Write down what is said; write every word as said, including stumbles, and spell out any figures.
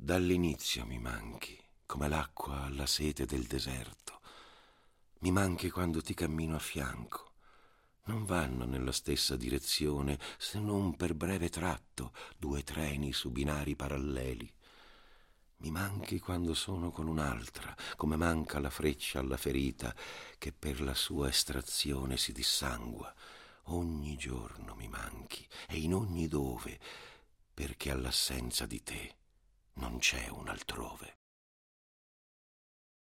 Dall'inizio mi manchi, come l'acqua alla sete del deserto. Mi manchi quando ti cammino a fianco. Non vanno nella stessa direzione, se non per breve tratto, due treni su binari paralleli. Mi manchi quando sono con un'altra, come manca la freccia alla ferita che per la sua estrazione si dissangua. Ogni giorno mi manchi, e in ogni dove, perché all'assenza di te non c'è un altrove.